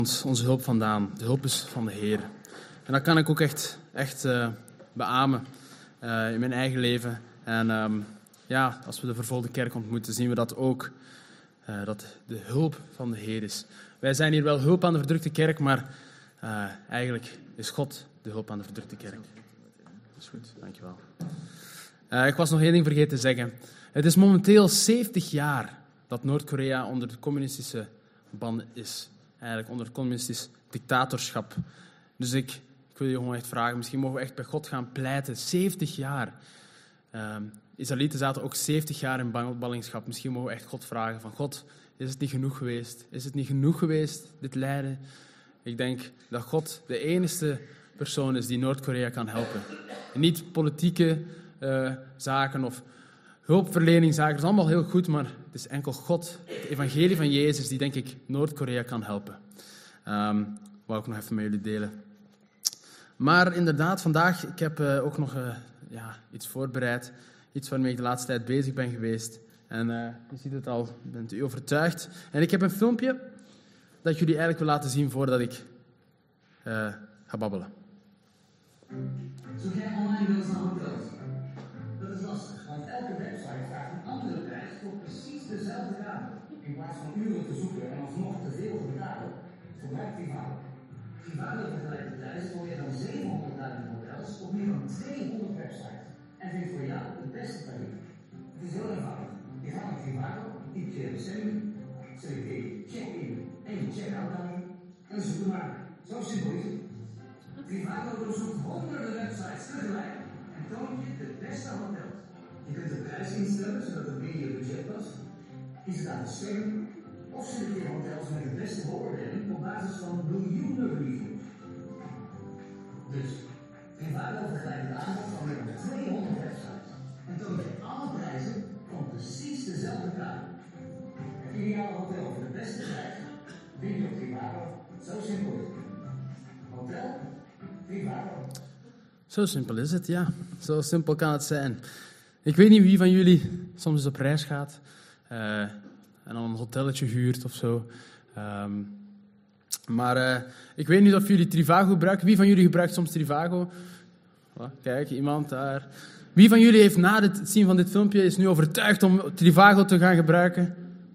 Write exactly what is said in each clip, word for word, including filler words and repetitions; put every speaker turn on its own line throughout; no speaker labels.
Ons, onze hulp vandaan. De hulp is van de Heer. En dat kan ik ook echt, echt uh, beamen uh, in mijn eigen leven. En um, ja, als we de vervolgde kerk ontmoeten, zien we dat ook. Uh, dat de hulp van de Heer is. Wij zijn hier wel hulp aan de verdrukte kerk, maar uh, eigenlijk is God de hulp aan de verdrukte kerk. Dat is goed, dankjewel. Uh, ik was nog één ding vergeten te zeggen. Het is momenteel zeventig jaar dat Noord-Korea onder de communistische ban is. Eigenlijk onder het communistisch dictatorschap. Dus ik, ik wil je gewoon echt vragen, misschien mogen we echt bij God gaan pleiten. zeventig jaar. Uh, Israëlieten zaten ook zeventig jaar in ballingschap. Misschien mogen we echt God vragen van God, is het niet genoeg geweest? Is het niet genoeg geweest, dit lijden? Ik denk dat God de enige persoon is die Noord-Korea kan helpen. En niet politieke uh, zaken of hulpverleningszaken. Dat is allemaal heel goed, maar het is enkel God, het evangelie van Jezus, die denk ik Noord-Korea kan helpen. Um, wou ik nog even met jullie delen. Maar inderdaad, vandaag, ik heb uh, ook nog uh, ja, iets voorbereid. Iets waarmee ik de laatste tijd bezig ben geweest. En uh, je ziet het al, bent u overtuigd. En ik heb een filmpje dat ik jullie eigenlijk wil laten zien voordat ik uh, ga babbelen.
Zoek jij online wel eens naar hotels? Dat is lastig, want elke website vraagt een andere prijs voor precies dezelfde kamer. In plaats van uren te zoeken en alsnog te veel te betalen, gebruik Trivago. Trivago vergelijkt de prijs voor meer dan zevenhonderdduizend hotels op meer dan tweehonderd websites. En vindt voor jou het beste tarief. Het is heel eenvoudig. Je gaat naar Trivago, typ je bestemming, selecteer je check-in en je check-out dan en zoek er maar. Zo simpel is het. Trivago doorzoekt honderden websites tegelijk en toont je de beste hotels. Je kunt de prijs instellen zodat het binnen je budget past. Kies het aan bestemming of selecteer hotels met de beste beoordeling op basis van miljoenen reviews. Dus Trivago vergelijkt het aanbod van meer dan tweehonderd websites en toont je alle prijzen van precies dezelfde kamer. Het ideale hotel voor de beste prijs vind je op Trivago. Zo simpel is het. Hotel Trivago.
Zo simpel is het, ja. Zo simpel kan het zijn. Ik weet niet wie van jullie soms eens op reis gaat uh, en dan een hotelletje huurt of zo. Um, maar uh, ik weet niet of jullie Trivago gebruiken. Wie van jullie gebruikt soms Trivago? Oh, kijk, iemand daar. Wie van jullie heeft na het zien van dit filmpje is nu overtuigd om Trivago te gaan gebruiken?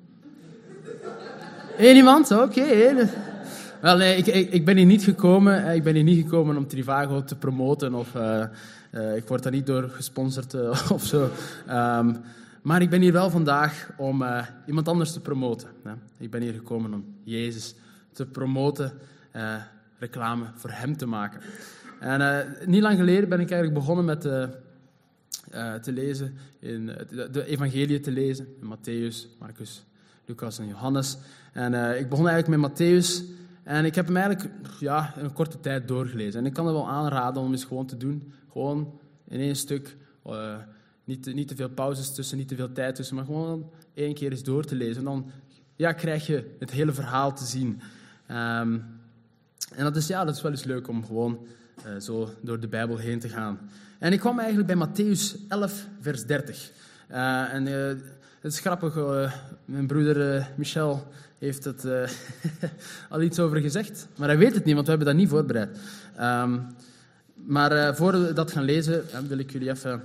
Eén iemand? Oké. Okay. Wel, nee, ik, ik, ik ben hier niet gekomen. Ik ben hier niet gekomen om Trivago te promoten of uh, uh, ik word daar niet door gesponsord uh, of zo. Um, maar ik ben hier wel vandaag om uh, iemand anders te promoten. Hè. Ik ben hier gekomen om Jezus te promoten, uh, reclame voor hem te maken. En uh, niet lang geleden ben ik eigenlijk begonnen met uh, uh, te lezen, in, de, de evangelie te lezen, in Mattheüs, Marcus, Lucas en Johannes. En uh, ik begon eigenlijk met Mattheüs en ik heb hem eigenlijk ja, in een korte tijd doorgelezen. En ik kan het wel aanraden om eens gewoon te doen, gewoon in één stuk, uh, niet, te, niet te veel pauzes tussen, niet te veel tijd tussen, maar gewoon één keer eens door te lezen. En dan ja, krijg je het hele verhaal te zien. Um, en dat is, ja, dat is wel eens leuk om gewoon uh, zo door de Bijbel heen te gaan. En ik kwam eigenlijk bij Mattheüs elf, vers dertig. Uh, en uh, het is grappig, uh, mijn broeder uh, Michel heeft het uh, al iets over gezegd. Maar hij weet het niet, want we hebben dat niet voorbereid. Um, maar uh, voor we dat gaan lezen, uh, wil ik jullie even...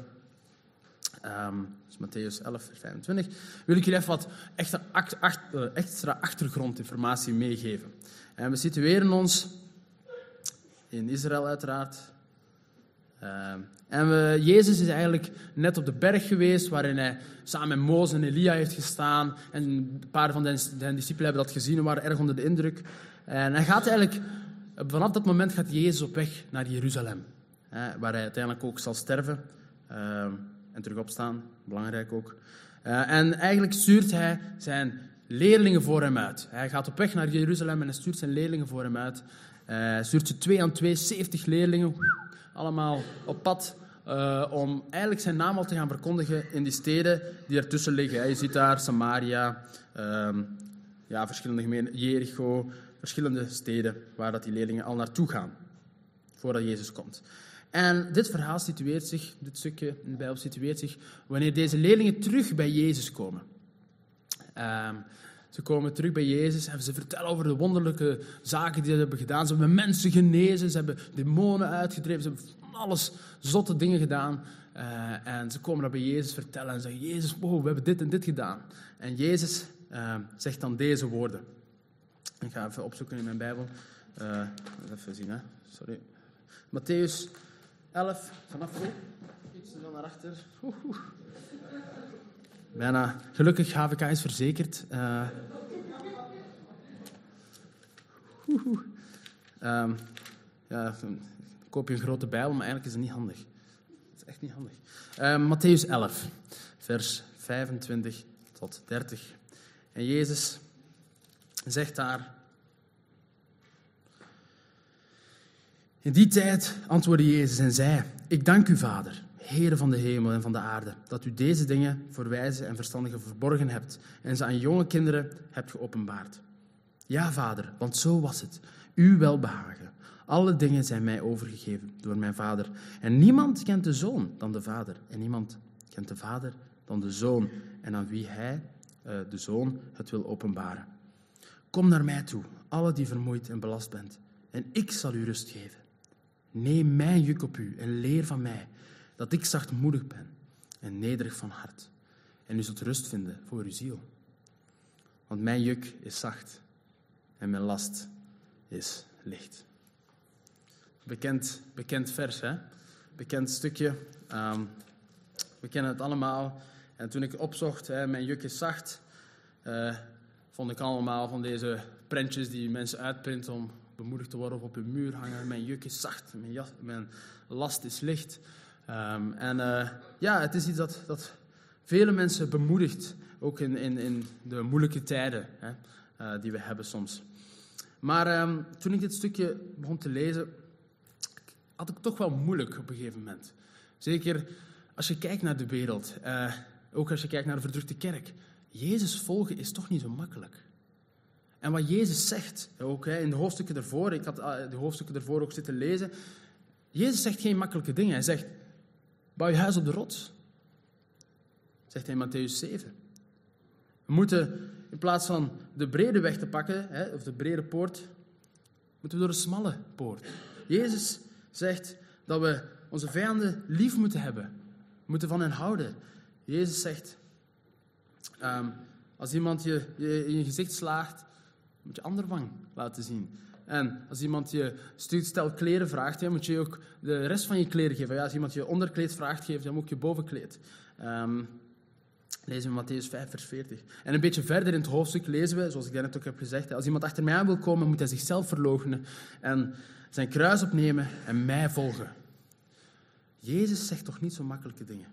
Um, dus Mattheüs elf, vers vijfentwintig. Wil ik jullie even wat extra, acht, acht, uh, extra achtergrondinformatie meegeven. En we situeren ons in Israël uiteraard. Uh, en we, Jezus is eigenlijk net op de berg geweest, waarin hij samen met Mozes en Elia heeft gestaan. En een paar van zijn discipelen hebben dat gezien en waren erg onder de indruk. En hij gaat eigenlijk, vanaf dat moment gaat Jezus op weg naar Jeruzalem. Hè, waar hij uiteindelijk ook zal sterven. Uh, en terug opstaan, belangrijk ook. Uh, en eigenlijk stuurt hij zijn leerlingen voor hem uit. Hij gaat op weg naar Jeruzalem en hij stuurt zijn leerlingen voor hem uit. Uh, hij stuurt ze twee aan twee, zeventig leerlingen, allemaal op pad, uh, om eigenlijk zijn naam al te gaan verkondigen in die steden die ertussen liggen. Je ziet daar Samaria, um, ja, verschillende gemeenten, Jericho, verschillende steden waar dat die leerlingen al naartoe gaan, voordat Jezus komt. En dit verhaal situeert zich, dit stukje in de Bijbel situeert zich, wanneer deze leerlingen terug bij Jezus komen. Um, Ze komen terug bij Jezus en ze vertellen over de wonderlijke zaken die ze hebben gedaan. Ze hebben mensen genezen, ze hebben demonen uitgedreven, ze hebben van alles zotte dingen gedaan. Uh, en ze komen dat bij Jezus vertellen en zeggen, Jezus, wow, we hebben dit en dit gedaan. En Jezus uh, zegt dan deze woorden. Ik ga even opzoeken in mijn Bijbel. Uh, even zien, hè. Sorry. Mattheüs elf, vanaf hier. Iets dan naar achter. Oeh, oeh. Bijna. Gelukkig H V K is verzekerd. Uh, oeh, oeh. Um, ja, koop je een grote Bijbel, maar eigenlijk is het niet handig. Het is echt niet handig. Uh, Mattheüs elf, vers vijfentwintig tot dertig. En Jezus zegt daar... In die tijd antwoordde Jezus en zei, ik dank u, Vader, Heere van de hemel en van de aarde, dat u deze dingen voor wijze en verstandigen verborgen hebt en ze aan jonge kinderen hebt geopenbaard. Ja, Vader, want zo was het, uw welbehagen. Alle dingen zijn mij overgegeven door mijn Vader. En niemand kent de Zoon dan de Vader. En niemand kent de Vader dan de Zoon en aan wie hij, de Zoon, het wil openbaren. Kom naar mij toe, alle die vermoeid en belast bent, en ik zal u rust geven. Neem mijn juk op u en leer van mij, dat ik zachtmoedig ben en nederig van hart. En u zult rust vinden voor uw ziel. Want mijn juk is zacht en mijn last is licht. Bekend, bekend vers, hè? Bekend stukje. Um, we kennen het allemaal. En toen ik opzocht, hè, mijn juk is zacht, uh, vond ik allemaal van deze prentjes die mensen uitprinten om bemoedigd te worden of op hun muur hangen. Mijn juk is zacht, mijn, jas, mijn last is licht. Um, en uh, ja, het is iets dat, dat vele mensen bemoedigt, ook in, in, in de moeilijke tijden, hè, uh, die we hebben soms. Maar um, toen ik dit stukje begon te lezen, had ik het toch wel moeilijk op een gegeven moment. Zeker als je kijkt naar de wereld, uh, ook als je kijkt naar de verdrukte kerk. Jezus volgen is toch niet zo makkelijk. En wat Jezus zegt, ook hè, in de hoofdstukken ervoor, ik had de hoofdstukken ervoor ook zitten lezen, Jezus zegt geen makkelijke dingen. Hij zegt, bouw je huis op de rots. Zegt hij in Mattheüs zeven. We moeten in plaats van de brede weg te pakken, hè, of de brede poort, moeten we door de smalle poort. Jezus zegt dat we onze vijanden lief moeten hebben. We moeten van hen houden. Jezus zegt, um, als iemand je, je in je gezicht slaagt, moet je ander wang laten zien. En als iemand je een stel kleren vraagt, ja, moet je ook de rest van je kleren geven. Ja, als iemand je onderkleed vraagt, geef dan ook je bovenkleed. Um, lezen we Mattheüs vijf, vers veertig. En een beetje verder in het hoofdstuk lezen we, zoals ik daarnet ook heb gezegd, als iemand achter mij aan wil komen, moet hij zichzelf verloochenen en zijn kruis opnemen en mij volgen. Jezus zegt toch niet zo makkelijke dingen.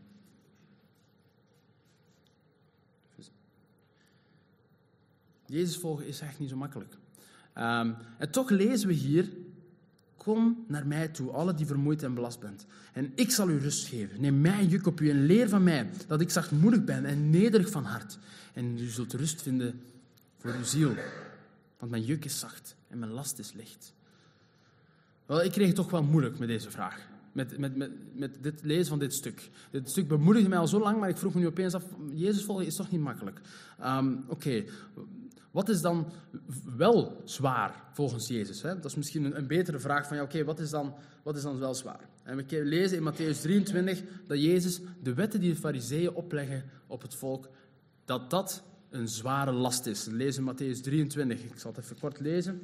Jezus volgen is echt niet zo makkelijk. Um, en toch lezen we hier, kom naar mij toe, alle die vermoeid en belast bent. En ik zal u rust geven. Neem mijn juk op u en leer van mij, dat ik zachtmoedig ben en nederig van hart. En u zult rust vinden voor uw ziel. Want mijn juk is zacht en mijn last is licht. Wel, ik kreeg het toch wel moeilijk met deze vraag. Met, met, met, met dit lezen van dit stuk. Dit stuk bemoedigde mij al zo lang, maar ik vroeg me nu opeens af, Jezus volgen is toch niet makkelijk? Um, Oké, okay. Wat is dan wel zwaar volgens Jezus? Hè? Dat is misschien een, een betere vraag van, ja, oké, okay, wat is dan, wat is dan wel zwaar? En we lezen in Mattheüs drieëntwintig dat Jezus de wetten die de fariseeën opleggen op het volk, dat dat een zware last is. We lezen in Mattheüs drieëntwintig. Ik zal het even kort lezen.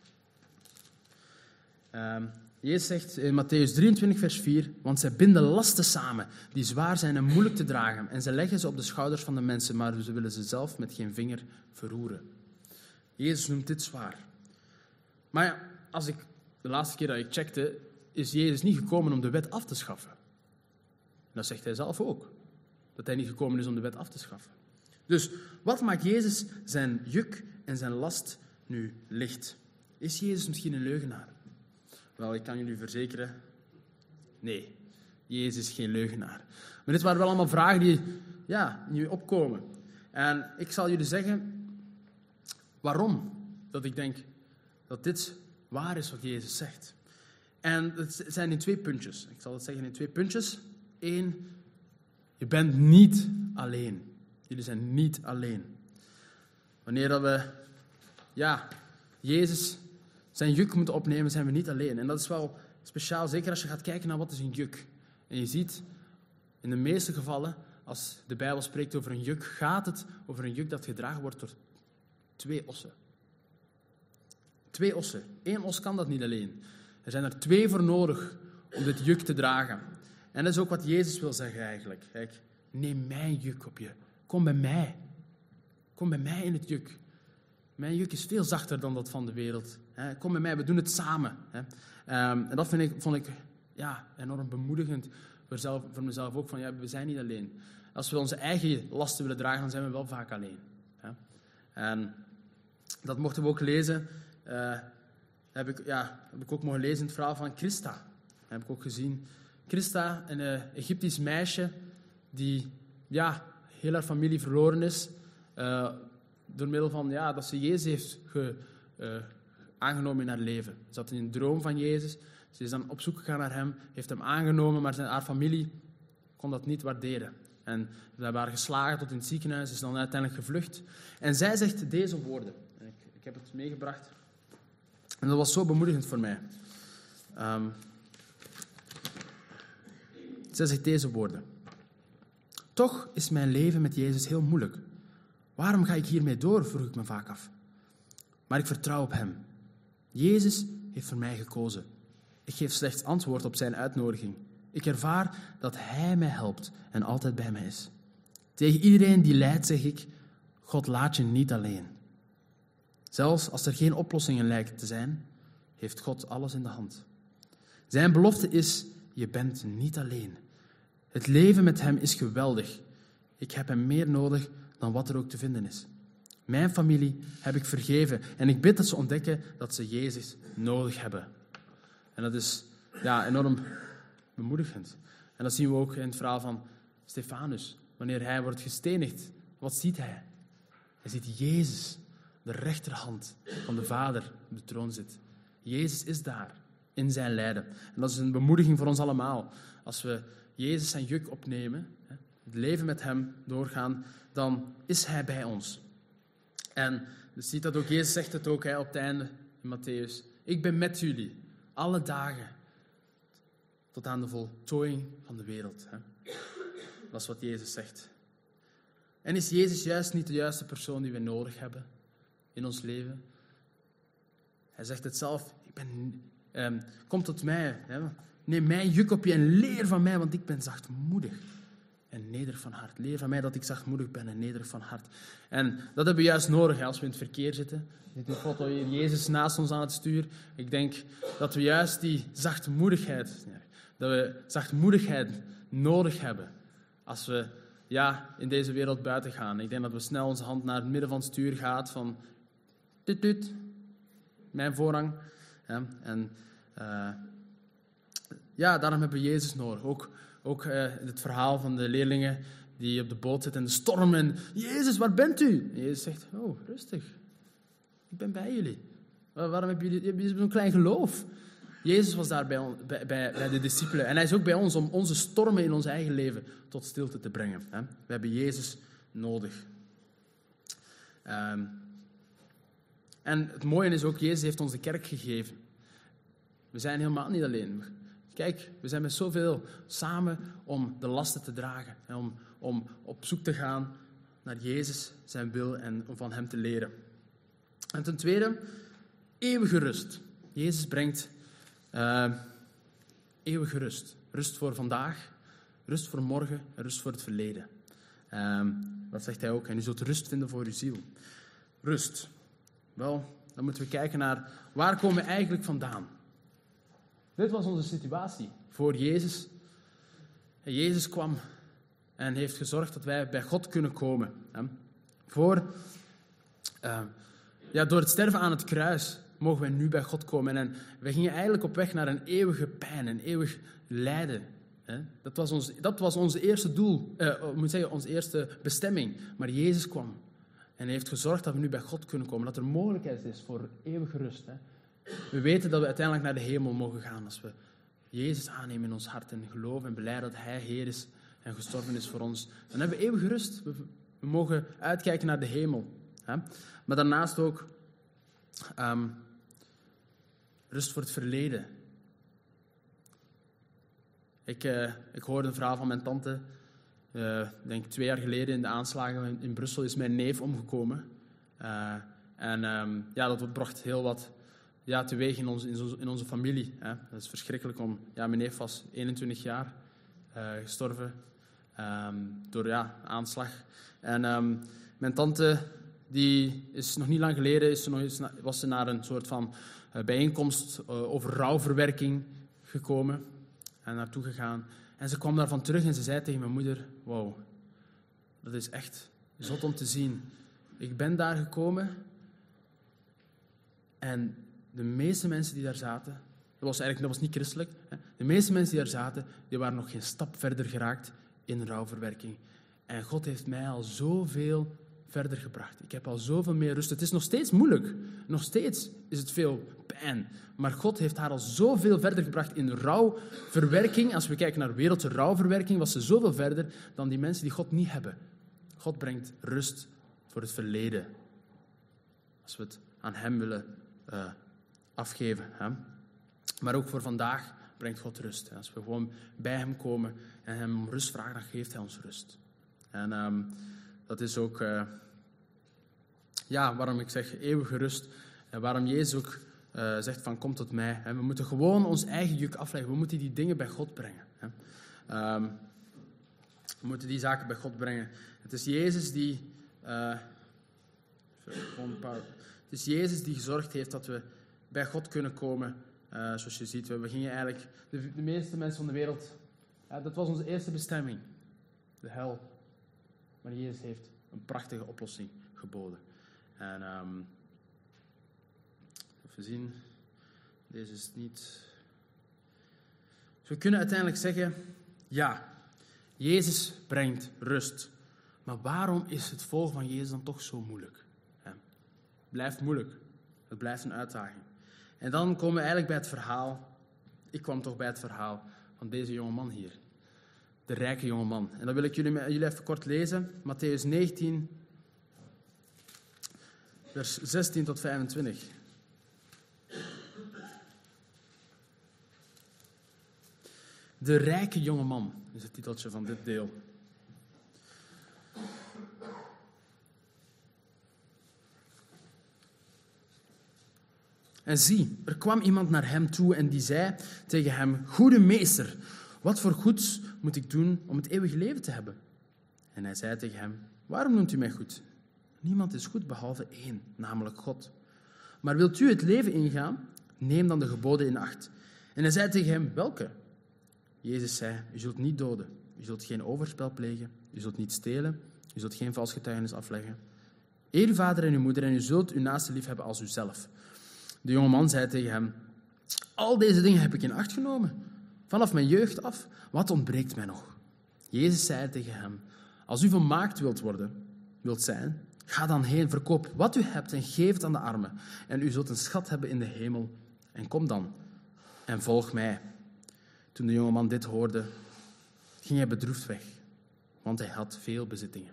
Um, Jezus zegt in Mattheüs drieëntwintig, vers vier, want zij binden lasten samen die zwaar zijn en moeilijk te dragen en ze leggen ze op de schouders van de mensen, maar ze willen ze zelf met geen vinger verroeren. Jezus noemt dit zwaar. Maar ja, als ik, de laatste keer dat ik checkte, is Jezus niet gekomen om de wet af te schaffen. En dat zegt hij zelf ook, dat hij niet gekomen is om de wet af te schaffen. Dus wat maakt Jezus zijn juk en zijn last nu licht? Is Jezus misschien een leugenaar? Wel, ik kan jullie verzekeren, nee, Jezus is geen leugenaar. Maar dit waren wel allemaal vragen die ja, nu opkomen. En ik zal jullie zeggen waarom dat ik denk dat dit waar is wat Jezus zegt. En het zijn in twee puntjes. Ik zal het zeggen in twee puntjes. Eén, je bent niet alleen. Jullie zijn niet alleen. Wanneer dat we ja, Jezus zijn juk moeten opnemen, zijn we niet alleen. En dat is wel speciaal, zeker als je gaat kijken naar wat is een juk. En je ziet, in de meeste gevallen, als de Bijbel spreekt over een juk, gaat het over een juk dat gedragen wordt door twee ossen. Twee ossen. Eén os kan dat niet alleen. Er zijn er twee voor nodig om dit juk te dragen. En dat is ook wat Jezus wil zeggen eigenlijk. Kijk, neem mijn juk op je. Kom bij mij. Kom bij mij in het juk. Mijn juk is veel zachter dan dat van de wereld. Kom bij mij, we doen het samen. En dat vind ik, vond ik ja, enorm bemoedigend voor, zelf, voor mezelf ook. Van, ja, we zijn niet alleen. Als we onze eigen lasten willen dragen, dan zijn we wel vaak alleen. En dat mochten we ook lezen. Uh, heb, ik, ja, heb ik ook mogen lezen in het verhaal van Christa. Dat heb ik ook gezien. Christa, een uh, Egyptisch meisje die ja, heel haar familie verloren is. Uh, door middel van ja, dat ze Jezus heeft ge, uh, aangenomen in haar leven. Ze had een droom van Jezus. Ze is dan op zoek gegaan naar hem, heeft hem aangenomen, maar zijn, haar familie kon dat niet waarderen. En ze hebben haar geslagen tot in het ziekenhuis, is dan uiteindelijk gevlucht. En zij zegt deze woorden. Ik, ik heb het meegebracht. En dat was zo bemoedigend voor mij. Um, zij zegt deze woorden. Toch is mijn leven met Jezus heel moeilijk. Waarom ga ik hiermee door, vroeg ik me vaak af. Maar ik vertrouw op hem. Jezus heeft voor mij gekozen. Ik geef slechts antwoord op zijn uitnodiging. Ik ervaar dat hij mij helpt en altijd bij mij is. Tegen iedereen die lijdt zeg ik, God laat je niet alleen. Zelfs als er geen oplossingen lijken te zijn, heeft God alles in de hand. Zijn belofte is, je bent niet alleen. Het leven met hem is geweldig. Ik heb hem meer nodig dan wat er ook te vinden is. Mijn familie heb ik vergeven en ik bid dat ze ontdekken dat ze Jezus nodig hebben. En dat is ja, enorm bemoedigend. En dat zien we ook in het verhaal van Stefanus. Wanneer hij wordt gestenigd, wat ziet hij? Hij ziet Jezus, de rechterhand van de Vader, op de troon zit. Jezus is daar, in zijn lijden. En dat is een bemoediging voor ons allemaal. Als we Jezus zijn juk opnemen, het leven met hem doorgaan, dan is hij bij ons. En je ziet dat ook, Jezus zegt het ook hè, op het einde in Matthäus. Ik ben met jullie, alle dagen, tot aan de voltooiing van de wereld. Hè. Dat is wat Jezus zegt. En is Jezus juist niet de juiste persoon die we nodig hebben in ons leven? Hij zegt het zelf, ik ben, eh, kom tot mij, hè. Neem mijn juk op je en leer van mij, want ik ben zachtmoedig en nederig van hart. Leer van mij dat ik zachtmoedig ben en nederig van hart. En dat hebben we juist nodig hè, als we in het verkeer zitten. Dit is foto hier, Jezus naast ons aan het stuur. Ik denk dat we juist die zachtmoedigheid, dat we zachtmoedigheid nodig hebben als we ja, in deze wereld buiten gaan. Ik denk dat we snel onze hand naar het midden van het stuur gaat van tut tut, mijn voorrang. Ja, en uh, ja, daarom hebben we Jezus nodig. Ook, ook uh, het verhaal van de leerlingen die op de boot zitten en de storm en Jezus, waar bent u? En Jezus zegt, oh, rustig. Ik ben bij jullie. Waarom hebben jullie, jullie zo'n klein geloof? Jezus was daar bij, bij, bij de discipelen. En hij is ook bij ons om onze stormen in ons eigen leven tot stilte te brengen. Hè? We hebben Jezus nodig. Um, en het mooie is ook, Jezus heeft ons de kerk gegeven. We zijn helemaal niet alleen. Kijk, we zijn met zoveel samen om de lasten te dragen. En om, om op zoek te gaan naar Jezus, zijn wil en om van hem te leren. En ten tweede, eeuwige rust. Jezus brengt uh, eeuwige rust. Rust voor vandaag, rust voor morgen en rust voor het verleden. Uh, dat zegt hij ook. En u zult rust vinden voor uw ziel. Rust. Wel, dan moeten we kijken naar waar komen we eigenlijk vandaan. Dit was onze situatie voor Jezus. En Jezus kwam en heeft gezorgd dat wij bij God kunnen komen. Voor, uh, ja, door het sterven aan het kruis mogen wij nu bij God komen. En wij gingen eigenlijk op weg naar een eeuwige pijn, een eeuwig lijden. Dat was ons, dat was ons eerste doel, uh, moet zeggen, onze eerste bestemming. Maar Jezus kwam en heeft gezorgd dat we nu bij God kunnen komen. Dat er mogelijkheid is voor eeuwige rust. Hè. We weten dat we uiteindelijk naar de hemel mogen gaan als we Jezus aannemen in ons hart en geloven en belijden dat Hij Heer is en gestorven is voor ons. Dan hebben we eeuwige rust. We, we mogen uitkijken naar de hemel. Hè? Maar daarnaast ook um, rust voor het verleden. Ik, uh, ik hoorde een verhaal van mijn tante. Uh, ik denk twee jaar geleden in de aanslagen in, in Brussel is mijn neef omgekomen. Uh, en um, ja, dat bracht heel wat ja, teweeg in, ons, in, onze, in onze familie. Hè. Dat is verschrikkelijk. Om, ja, mijn neef was eenentwintig jaar uh, gestorven um, door ja, aanslag. En um, mijn tante, die is nog niet lang geleden, is ze nog eens na, was ze naar een soort van uh, bijeenkomst uh, over rouwverwerking gekomen. En naartoe gegaan. En ze kwam daarvan terug en ze zei tegen mijn moeder, wauw, dat is echt zot om te zien. Ik ben daar gekomen en de meeste mensen die daar zaten, dat was eigenlijk dat was niet christelijk, hè, de meeste mensen die daar zaten, die waren nog geen stap verder geraakt in rouwverwerking. En God heeft mij al zoveel verder gebracht. Ik heb al zoveel meer rust. Het is nog steeds moeilijk. Nog steeds is het veel pijn. Maar God heeft haar al zoveel verder gebracht in rouwverwerking. Als we kijken naar wereldse rouwverwerking, was ze zoveel verder dan die mensen die God niet hebben. God brengt rust voor het verleden. Als we het aan hem willen uh, afgeven. Hè? Maar ook voor vandaag brengt God rust. Als we gewoon bij hem komen en hem om rust vragen, dan geeft hij ons rust. En um, dat is ook uh, ja, waarom ik zeg eeuwige rust. En waarom Jezus ook uh, zegt van kom tot mij. Hè? We moeten gewoon ons eigen juk afleggen. We moeten die dingen bij God brengen. Hè? Um, we moeten die zaken bij God brengen. Het is Jezus die... Uh, een paar, het is Jezus die gezorgd heeft dat we bij God kunnen komen. Uh, zoals je ziet, we, we gingen eigenlijk... De, de meeste mensen van de wereld... Uh, dat was onze eerste bestemming. De hel. Maar Jezus heeft een prachtige oplossing geboden. En um, even zien. Deze is niet... Dus we kunnen uiteindelijk zeggen... Ja, Jezus brengt rust. Maar waarom is het volgen van Jezus dan toch zo moeilijk? Ja, het blijft moeilijk. Het blijft een uitdaging. En dan komen we eigenlijk bij het verhaal... Ik kwam toch bij het verhaal van deze jonge man hier. De rijke jonge man. En dat wil ik jullie, jullie even kort lezen. Mattheüs negentien, vers zestien tot vijfentwintig. De rijke jonge man is het titeltje van dit deel. En zie, er kwam iemand naar hem toe en die zei tegen hem, goede meester, wat voor goeds moet ik doen om het eeuwige leven te hebben? En hij zei tegen hem, waarom noemt u mij goed? Niemand is goed behalve één, namelijk God. Maar wilt u het leven ingaan? Neem dan de geboden in acht. En hij zei tegen hem, welke? Jezus zei, u zult niet doden, u zult geen overspel plegen, u zult niet stelen, u zult geen vals getuigenis afleggen. Eer uw vader en uw moeder en u zult uw naaste lief hebben als uzelf. De jonge man zei tegen hem, al deze dingen heb ik in acht genomen. Vanaf mijn jeugd af, wat ontbreekt mij nog? Jezus zei tegen hem, als u volmaakt wilt worden, wilt zijn, ga dan heen, verkoop wat u hebt en geef het aan de armen. En u zult een schat hebben in de hemel. En kom dan en volg mij. Toen de jonge man dit hoorde, ging hij bedroefd weg, want hij had veel bezittingen.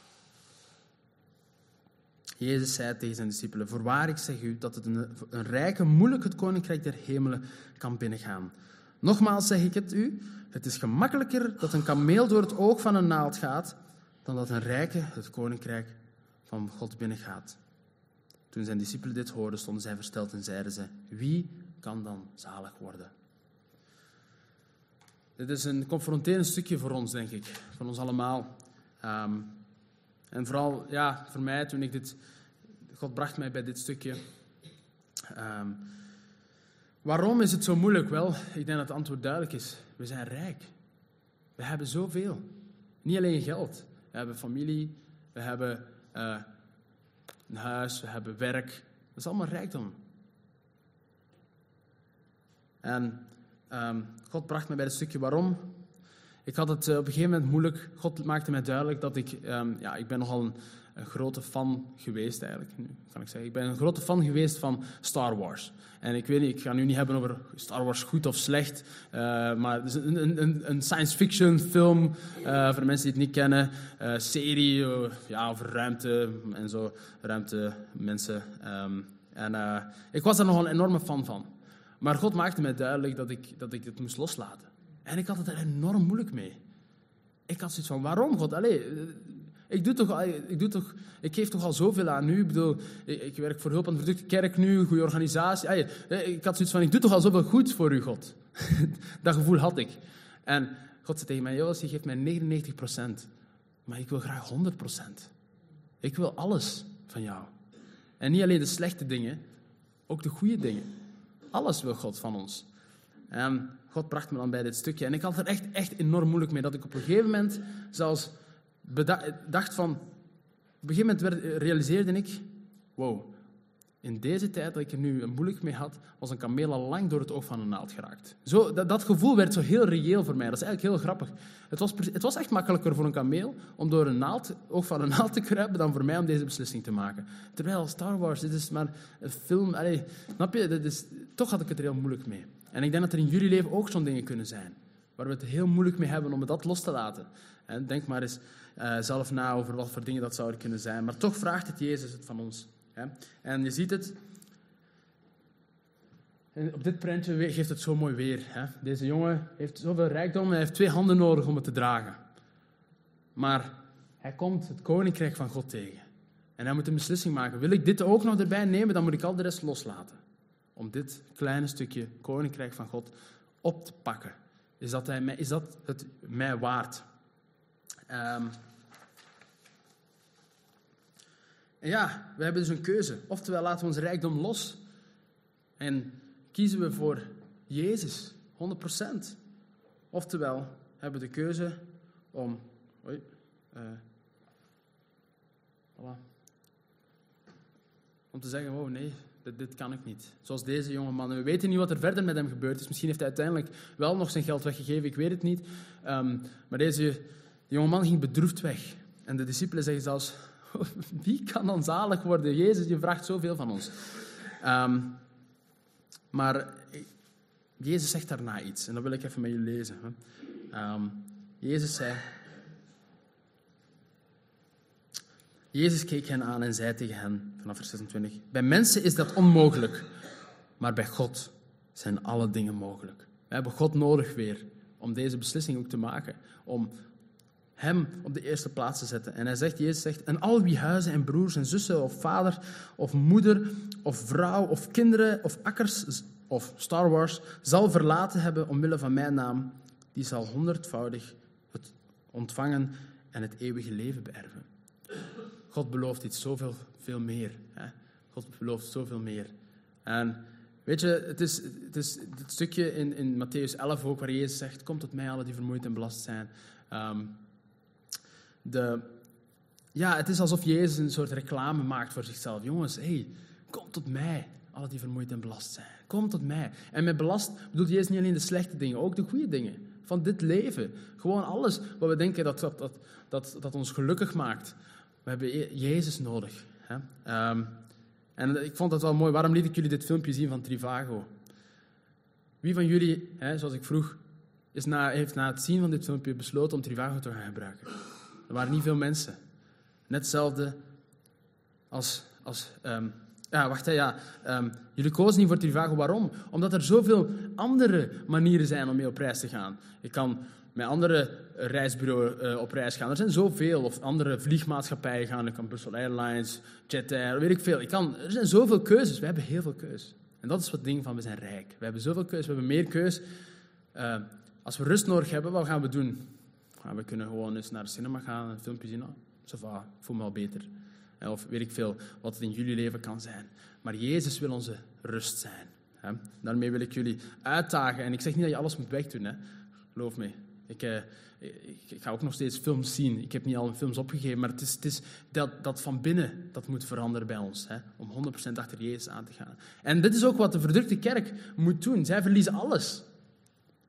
Jezus zei tegen zijn discipelen, voorwaar ik zeg u dat het een, een rijke moeilijk het koninkrijk der hemelen kan binnengaan. Nogmaals zeg ik het u, het is gemakkelijker dat een kameel door het oog van een naald gaat, dan dat een rijke het koninkrijk van God binnengaat. Toen zijn discipelen dit hoorden, stonden zij versteld en zeiden ze, wie kan dan zalig worden? Dit is een confronterend stukje voor ons, denk ik, voor ons allemaal. Um, en vooral, ja, voor mij, toen ik dit... God bracht mij bij dit stukje. Um, waarom is het zo moeilijk? Wel, ik denk dat het antwoord duidelijk is. We zijn rijk. We hebben zoveel. Niet alleen geld. We hebben familie, we hebben uh, een huis, we hebben werk. Dat is allemaal rijkdom. En um, God bracht mij bij dit stukje waarom. ik had het uh, op een gegeven moment moeilijk. God maakte mij duidelijk dat ik... Um, ja, ik ben nogal een, een grote fan geweest eigenlijk. Nu kan ik zeggen. Ik ben een grote fan geweest van Star Wars. En ik weet niet, ik ga nu niet hebben over Star Wars goed of slecht. Uh, maar het is een, een, een science fiction film. Uh, voor de mensen die het niet kennen. Uh, serie uh, ja, over ruimte en zo. Ruimte, mensen. Um, en uh, ik was daar nogal een enorme fan van. Maar God maakte mij duidelijk dat ik, dat ik het moest loslaten. En ik had het er enorm moeilijk mee. Ik had zoiets van, waarom God? Allee, ik, doe toch, ik, doe toch, ik geef toch al zoveel aan nu. Ik bedoel, ik, ik werk voor hulp aan de verdrukte kerk nu, een goede organisatie. Allee, ik had zoiets van, ik doe toch al zoveel goed voor u, God. Dat gevoel had ik. En God zei tegen mij, Joris, je geeft mij negenennegentig procent. Maar ik wil graag honderd procent. Ik wil alles van jou. En niet alleen de slechte dingen, ook de goede dingen. Alles wil God van ons. En God bracht me dan bij dit stukje. En ik had er echt, echt enorm moeilijk mee. Dat ik op een gegeven moment zelfs beda- dacht van... Op een gegeven moment werd, realiseerde ik... Wow, in deze tijd dat ik er nu een moeilijk mee had... was een kameel al lang door het oog van een naald geraakt. Zo, dat, dat gevoel werd zo heel reëel voor mij. Dat is eigenlijk heel grappig. Het was, het was echt makkelijker voor een kameel... om door een naald, oog van een naald te kruipen... dan voor mij om deze beslissing te maken. Terwijl Star Wars, dit is maar een film... Allez, snap je? Dit is, toch had ik het er heel moeilijk mee. En ik denk dat er in jullie leven ook zo'n dingen kunnen zijn. Waar we het heel moeilijk mee hebben om dat los te laten. En denk maar eens uh, zelf na over wat voor dingen dat zouden kunnen zijn. Maar toch vraagt het Jezus het van ons. Hè? En je ziet het. En op dit prentje geeft het zo mooi weer. Hè? Deze jongen heeft zoveel rijkdom en hij heeft twee handen nodig om het te dragen. Maar hij komt het koninkrijk van God tegen. En hij moet een beslissing maken. Wil ik dit ook nog erbij nemen, dan moet ik al de rest loslaten. Om dit kleine stukje koninkrijk van God op te pakken. Is dat, hij, is dat het mij waard? Um, en ja, we hebben dus een keuze. Oftewel laten we onze rijkdom los. En kiezen we voor Jezus, honderd procent. Oftewel hebben we de keuze om... Oei, uh, voilà. Om te zeggen, oh nee... Dit, dit kan ik niet. Zoals deze jonge man. En we weten niet wat er verder met hem gebeurd is. Misschien heeft hij uiteindelijk wel nog zijn geld weggegeven. Ik weet het niet. Um, maar deze jonge man ging bedroefd weg. En de discipelen zeggen zelfs... Wie kan dan zalig worden? Jezus, je vraagt zoveel van ons. Um, maar Jezus zegt daarna iets. En dat wil ik even met jullie lezen. Hè. Um, Jezus zei... Jezus keek hen aan en zei tegen hen, vanaf vers zesentwintig... Bij mensen is dat onmogelijk, maar bij God zijn alle dingen mogelijk. We hebben God nodig weer om deze beslissing ook te maken. Om hem op de eerste plaats te zetten. En hij zegt, Jezus zegt... En al wie huizen en broers en zussen of vader of moeder of vrouw of kinderen of akkers of Star Wars zal verlaten hebben omwille van mijn naam, die zal honderdvoudig het ontvangen en het eeuwige leven beërven. God belooft iets zoveel veel meer. Hè? God belooft zoveel meer. En weet je, het is, het is het stukje in, in Mattheüs elf ook, waar Jezus zegt, kom tot mij, alle die vermoeid en belast zijn. Um, de, ja, het is alsof Jezus een soort reclame maakt voor zichzelf. Jongens, hey, kom tot mij, alle die vermoeid en belast zijn. Kom tot mij. En met belast bedoelt Jezus niet alleen de slechte dingen, ook de goede dingen van dit leven. Gewoon alles wat we denken dat, dat, dat, dat, dat ons gelukkig maakt. We hebben Jezus nodig. Hè? Um, en ik vond dat wel mooi. Waarom liet ik jullie dit filmpje zien van Trivago? Wie van jullie, hè, zoals ik vroeg, is na, heeft na het zien van dit filmpje besloten om Trivago te gaan gebruiken? Er waren niet veel mensen. Net hetzelfde als... als um, ja, wacht, hè, ja. Um, jullie kozen niet voor Trivago. Waarom? Omdat er zoveel andere manieren zijn om mee op reis te gaan. Je kan met andere reisbureaus uh, op reis gaan. Er zijn zoveel. Of andere vliegmaatschappijen gaan. Ik kan Brussels Airlines, Jet Air, weet ik veel. Ik kan, er zijn zoveel keuzes. We hebben heel veel keus. En dat is wat ding van, we zijn rijk. We hebben zoveel keus, we hebben meer keus. Uh, als we rust nodig hebben, wat gaan we doen? Ja, we kunnen gewoon eens naar de cinema gaan, een filmpje zien. Oh, ça va, ik voel me al beter. Of weet ik veel, wat het in jullie leven kan zijn. Maar Jezus wil onze rust zijn. Hè? Daarmee wil ik jullie uitdagen. En ik zeg niet dat je alles moet wegdoen. Hè? Geloof me. Ik, uh, ik, ik ga ook nog steeds films zien. Ik heb niet al films opgegeven, maar het is, het is dat, dat van binnen dat moet veranderen bij ons. Hè? Om honderd procent achter Jezus aan te gaan. En dit is ook wat de verdrukte kerk moet doen. Zij verliezen alles.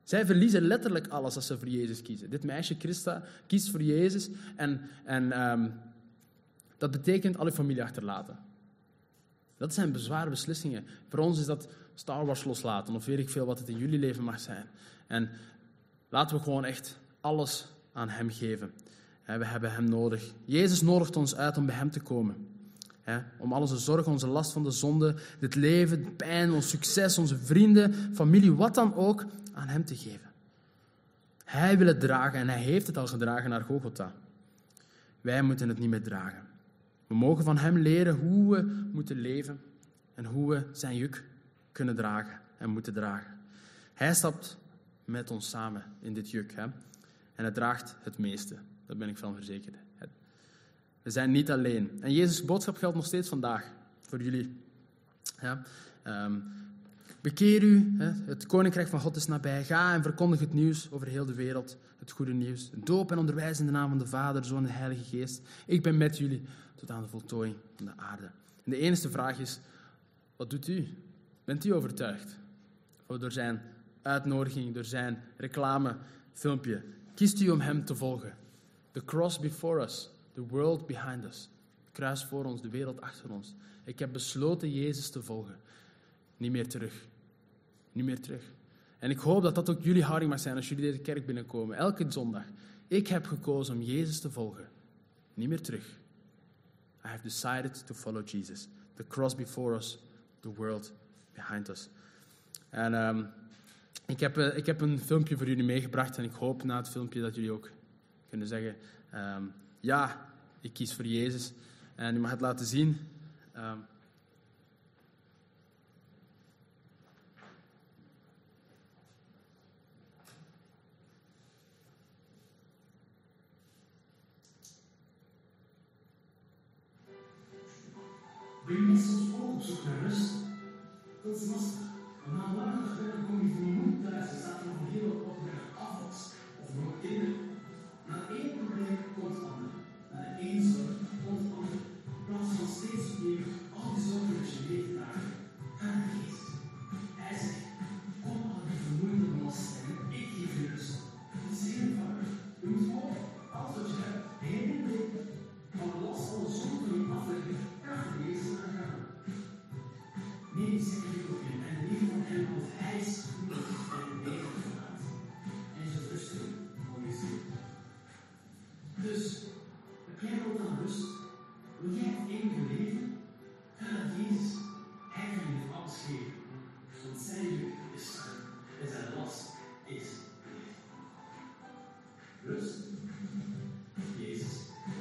Zij verliezen letterlijk alles als ze voor Jezus kiezen. Dit meisje, Christa, kiest voor Jezus en, en um, dat betekent al je familie achterlaten. Dat zijn zware beslissingen. Voor ons is dat Star Wars loslaten of weet ik veel wat het in jullie leven mag zijn. En laten we gewoon echt alles aan hem geven. We hebben hem nodig. Jezus nodigt ons uit om bij hem te komen. Om al onze zorgen, onze last van de zonde, dit leven, de pijn, ons succes, onze vrienden, familie, wat dan ook, aan hem te geven. Hij wil het dragen en hij heeft het al gedragen naar Golgotha. Wij moeten het niet meer dragen. We mogen van hem leren hoe we moeten leven en hoe we zijn juk kunnen dragen en moeten dragen. Hij stapt met ons samen in dit juk. Hè? En hij draagt het meeste. Daar ben ik van verzekerd. We zijn niet alleen. En Jezus' boodschap geldt nog steeds vandaag voor jullie. Ja? Um, bekeer u, hè? Het koninkrijk van God is nabij. Ga en verkondig het nieuws over heel de wereld. Het goede nieuws. Doop en onderwijs in de naam van de Vader, Zoon en de Heilige Geest. Ik ben met jullie tot aan de voltooiing van de aarde. En de enige vraag is, wat doet u? Bent u overtuigd? Of door zijn uitnodiging, door zijn reclamefilmpje. Kiest u om hem te volgen? The cross before us, the world behind us. Het kruis voor ons, de wereld achter ons. Ik heb besloten Jezus te volgen. Niet meer terug. Niet meer terug. En ik hoop dat dat ook jullie houding mag zijn als jullie deze kerk binnenkomen. Elke zondag. Ik heb gekozen om Jezus te volgen. Niet meer terug. I have decided to follow Jesus. The cross before us, the world behind us. En um, ik, heb, uh, ik heb een filmpje voor jullie meegebracht en ik hoop na het filmpje dat jullie ook kunnen zeggen, um, ja, ik kies voor Jezus. En u mag het laten zien. Um,
Wil je met soms ook op zoek naar rust? Dat is lastig. Maar na een lange dag werken kom je vermoeid thuis en staat er nog een hele opdracht afwas. Of nog kinderen. Na één probleem komt het ander. Na één zorg komt het ander. In plaats van steeds weer al die zorgen met je leven dragen. Ga naar Jezus. Hij zegt, kom al die vermoeide belasten en ik geef je rust. Het is heel eenvoudig. Je moet gewoon alles wat je hebt, heen en weer, van de last van de zonde van je afleggen. Jezus aangaan. Nee, zeg ik op hem en leef van hem, want hij is goed en leven vanuit. En zo rustig, mooie zin. Dus, heb jij wat aan rust? Wil jij het eeuwige leven? Ga naar Jezus. Hij kan je het alles geven. Want zijn juk is zacht en zijn last is licht. Rust. Jezus.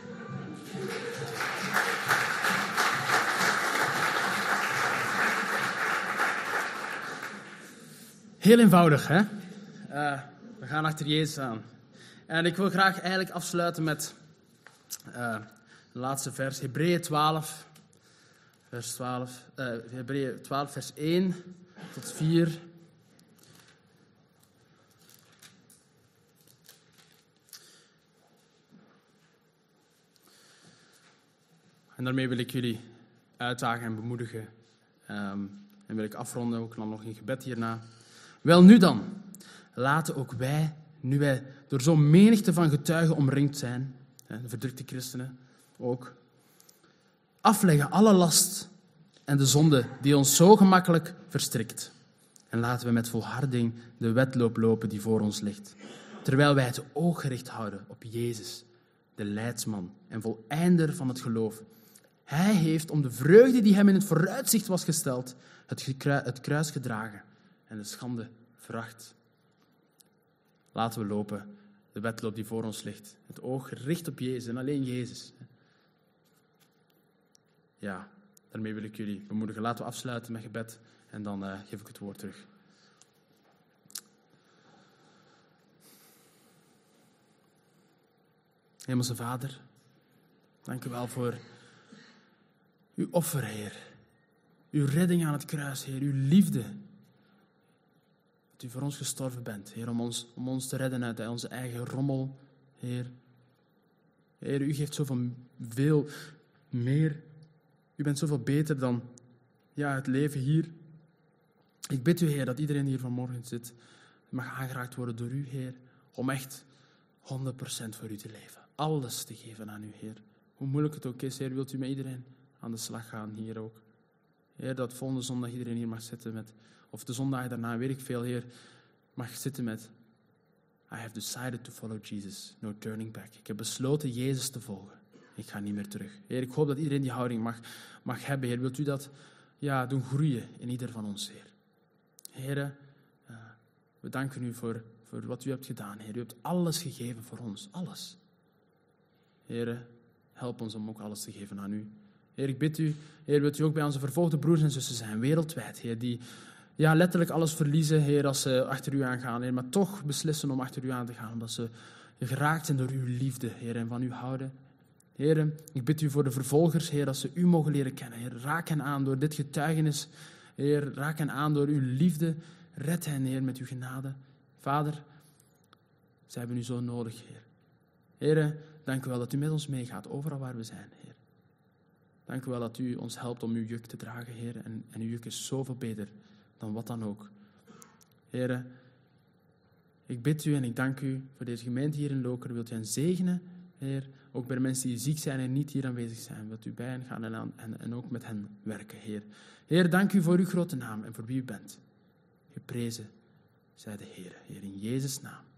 Heel eenvoudig, hè? Uh, we gaan achter Jezus aan. En ik wil graag eigenlijk afsluiten met uh, de laatste vers, Hebreeën twaalf, vers twaalf, uh, Hebreeën twaalf, vers één tot vier. En daarmee wil ik jullie uitdagen en bemoedigen. Um, en wil ik afronden, ook dan nog in gebed hierna. Wel nu dan, laten ook wij, nu wij door zo'n menigte van getuigen omringd zijn, de verdrukte christenen ook, afleggen alle last en de zonde die ons zo gemakkelijk verstrikt. En laten we met volharding de wedloop lopen die voor ons ligt, terwijl wij het oog gericht houden op Jezus, de leidsman en voleinder van het geloof. Hij heeft om de vreugde die hem in het vooruitzicht was gesteld, het kruis gedragen en de schande veracht. Laten we lopen, de wedloop die voor ons ligt. Het oog gericht op Jezus en alleen Jezus. Ja, daarmee wil ik jullie bemoedigen. Laten we afsluiten met gebed en dan uh, geef ik het woord terug. Hemelse Vader, dank u wel voor uw offer, Heer. Uw redding aan het kruis, Heer. Uw liefde. Dat u voor ons gestorven bent, Heer, om ons, om ons te redden uit onze eigen rommel, Heer. Heer, u geeft zoveel veel meer. U bent zoveel beter dan ja, het leven hier. Ik bid u, Heer, dat iedereen die hier vanmorgen zit, Het mag aangeraakt worden door u, Heer, om echt honderd procent voor u te leven. Alles te geven aan u, Heer. Hoe moeilijk het ook is, Heer, wilt u met iedereen aan de slag gaan hier ook. Heer, dat volgende zondag iedereen hier mag zitten met, of de zondag daarna, weet ik veel, Heer, mag zitten met, I have decided to follow Jesus, no turning back. Ik heb besloten Jezus te volgen. Ik ga niet meer terug. Heer, ik hoop dat iedereen die houding mag, mag hebben, Heer. Wilt u dat ja, doen groeien in ieder van ons, Heer. Heer, uh, we danken u voor, voor wat u hebt gedaan, Heer. U hebt alles gegeven voor ons, alles. Heer, help ons om ook alles te geven aan u. Heer, ik bid u, Heer, wilt u ook bij onze vervolgde broers en zussen zijn, wereldwijd, Heer, die ja, letterlijk alles verliezen, Heer, als ze achter u aangaan, Heer, maar toch beslissen om achter u aan te gaan, omdat ze geraakt zijn door uw liefde, Heer, en van u houden. Heer, ik bid u voor de vervolgers, Heer, als ze u mogen leren kennen, Heer, raak hen aan door dit getuigenis, Heer, raak hen aan door uw liefde, red hen, Heer, met uw genade. Vader, zij hebben u zo nodig, Heer. Heer, dank u wel dat u met ons meegaat, overal waar we zijn, Heer. Dank u wel dat u ons helpt om uw juk te dragen, Heer, en, en uw juk is zoveel beter dan wat dan ook. Heer, ik bid u en ik dank u voor deze gemeente hier in Lokeren. Wilt u hen zegenen, Heer, ook bij de mensen die ziek zijn en niet hier aanwezig zijn. Wilt u bij hen gaan en, aan, en, en ook met hen werken, Heer. Heer, dank u voor uw grote naam en voor wie u bent. Geprezen zij de Heer, Heer, in Jezus' naam.